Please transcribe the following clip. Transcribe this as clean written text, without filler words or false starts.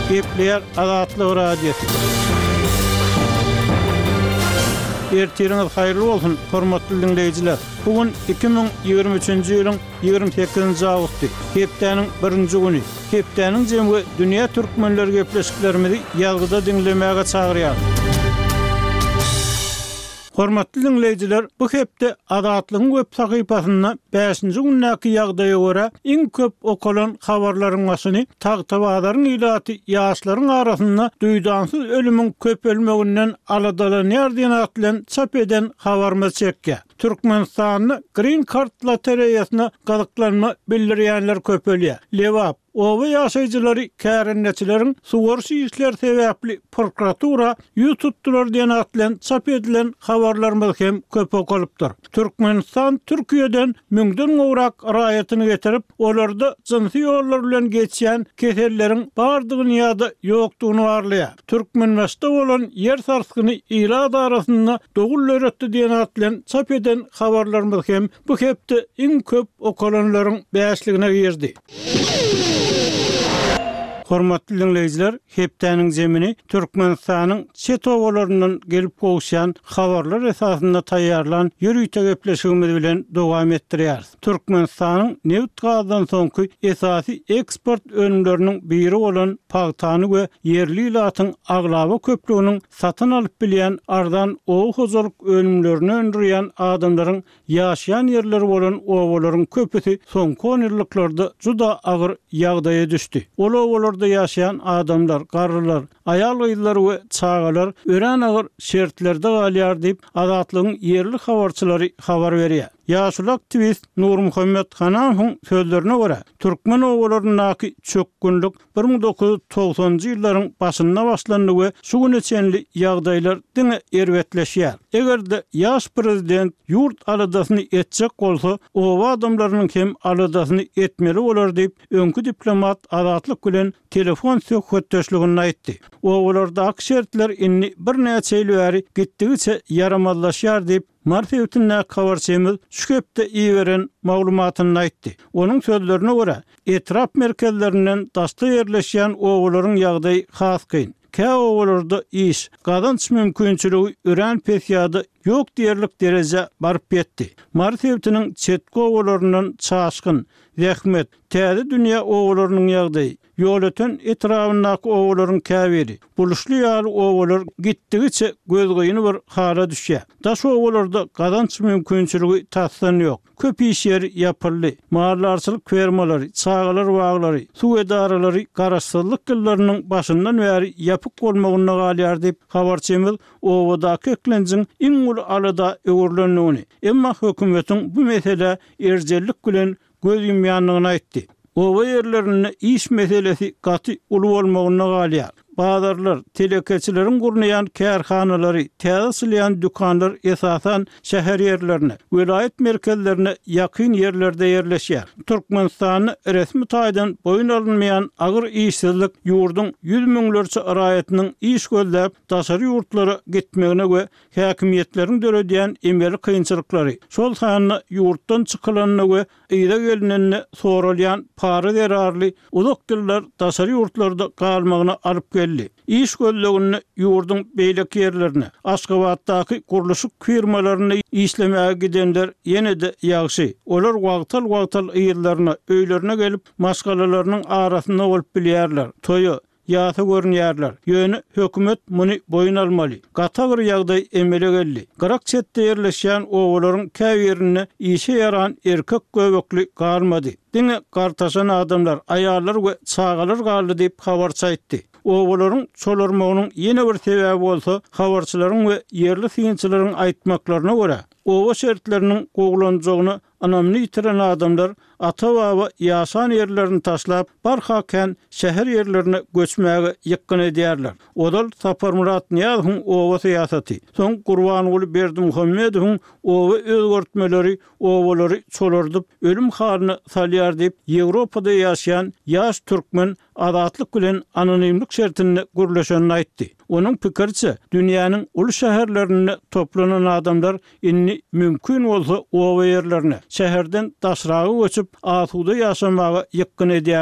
Gepler Azatlyk radiosu. Ertiriniz hayırlı olsun, hormatly dinleyijiler. Bugün 2023-nji ýylyň 28-nji awgusty, hepdeniň 1-nji güni. Hepdeniň jemgy dünýä türkmenleri gepleşiklerimizi ýazgyda dinlemäge çagyrýar. Hormatly dinleyijiler, bu hepde Azatlygyň web sahypasyna 5-nji günnäki ýagdaýa görä iň köp okulan habarlaryň başyny Tagtabadaryň ilaty ýaşlaryň arasynda duýdansyz ölümüň köp ölmeginden aladanýar diýen atlan çap eden habarmy çekkä. Türkmenistanyň Green Card lotereýasyna gazyklanma bildirýänler köpelýär. Lewap owa ýaşaýjylary kärenneçileriň sugorşy işler sebäpli prokuratura ýutupdylar diýen atlan çap edilen habarlarymyz hem köp okulypdyr. Türkmenistan Türkiýeden müňden gowrak raýatyny getirip, olarda jynsi ýollar bilen geçýän keselleriň bardygyny ýa-da ýokdugyny barlaýar. Türkmenistanda bolan ýer sarskyny ila darasynda dogul öretdi diýen atlan çap eden habarlarymyz hem bu hepde iň köp okulanlaryň bäşligine girdi. Hormatly dinleyijiler, hepdeniň zemini Türkmenistanyň çet owalaryndan gelip gowşan habarlar esasynda taýýarlan ýürüýte gepleşigimiz bilen dowam etdirýär. Türkmenistanyň neft gazdan soňky esasy eksport önümleriniň biri bolan pagtany we yerli ilatyň aglaba köplüğiniň satyn alyp bilýän ardan ow hojalyk önümlerini öndürýän adamlaryň ýaşaýan ýerleri bolan owalaryň köpüsi soňky ýyllarda juda agyr ýagdaýa düşdi. Ol ýaşaýan adamlar, garrylar, aýal gyzlar we çagalar ören agyr şertlerde galýar diýip Azatlygyň yerli habarçylary habar berýär. Ýaşulak twist Nur Muhammed Hanawyň sözlerine görä, türkmen owalarynyňky çök günlük 1990-njy ýyllaryň başynda başlandy we şu güne çenli ýagdaýlar diňe erwetleşýär. Egerde ýaş prezident ýurt aladasyny etjek bolsa, owa adamlarynyň hem aladasyny etmeli bolar diýip öňkü diplomat Azatlyk bilen telefon söhbetdeşligini aýtdy. Owalarda şertler inni bir näçe ýyl bäri gitdigiçe yaramazlaşýar diýip Marfewtynä habarçymyz şu hepde iýeren maglumatyny aýtdy. Onuň sözlerine görä, etrap merkezlerinden daşda ýerleşýän owalaryň ýagdaýy has kyn. Kä owalarda iş, gazanç mümkinçiligi ören pesýady ýok diýerlik derece baryp ýetdi. Marfewtynyň çetki owalaryndan çaşkyn, zähmet, täze dünýä owalarynyň ýagdaýy, ýol öten etrafyndaky owalaryň käbiri, buluşly ýaly owalar gitdigiçe gözgöýüni bir hala düşýär. Daş owalarda gazanç mümkinçiligi tasdan ýok. Köp iş ýeri ýapyldy. Mahallarçylyk fermalary, çagalar baglary, suw edaralary garaşsyzlyk gyllarynyň başyndan bäri ýapyk bolmagyna galýar diýip habarçymyz owadaky eklenjiň iň ulu alada öwürlenýäni. Emma hökümetiň bu mesele erjellik bilen göz ýumýanlygyny aýtdy. Owa ýerlerinde iş meselesi gaty ulu bolmagyna galýar. Bazarlar, telekeçilerin gurnayan kärhanalary, täze dükanlar esasan şäher ýerlerine, vilayet merkezlerine yakın yerlerde yerleşýär. Türkmenistany resmi taýdan boyun alınmayan agyr işsizlik ýurdun 100 miňlerçe araýatynyň iş gözläp daşary ýurtlara gitmegine we häkimiýetleriň döredýän emeli kynçylyklary, şol sanyny ýurtdan çykylanyna we ýyla gelinene soralýan para zerarly uzak ýyllar daşary ýurtlarda galmagyna alyp İş gözlegini ýurdun beýlek ýerlerine, Aşgabatdaky guruluşyk firmalaryna işlemäge gidenler ýene-de ýagşy. Olar wagtal ýerlerine, öýlerine gelip maşgalalarynyň arasynda bolup bilýärler. Toýu ýa-da görnýärler. Ýöne hökümet muny boyun almaly. Gata bir ýagdaý emele geldi. Garak çetde ýerleşýän owalaryň käbirine işe yaran erkek göbekli galmady. Diňe gartaşan adamlar, aýallar we çagalar galdy diýip habarça aýtdy. Owalaryň çolarmagynyň ýene bir sebäbi bolsa, habarçylaryň we yerli synçylaryň aýtmaklaryna görä, owa şertleriniň gowlanjagyny anamly ýitiren adamlar ata-baba ýaşan ýerlerini taşlap barhaken şäher ýerlerine göçmäge ýykyn edýärler. Odal Saparmurat Niýazowyň owa syýasaty, soň Gurbanuly Berdimuhammedowyň owa özgörtmeleri owalary çolardyp ölüm halyna salýar diýip Ýewropada ýaşaýan ýaş türkmen Azatlyk bilen anonimlik şertinde gürleşenini aýtdy. Onuň pikirçe, dünýäniň uly şäherlerine toplanan adamlar inni mümkin bolsa owa ýerlerine, şäherden daşragy göçüp asuda ýaşamagy ýykyn edýär.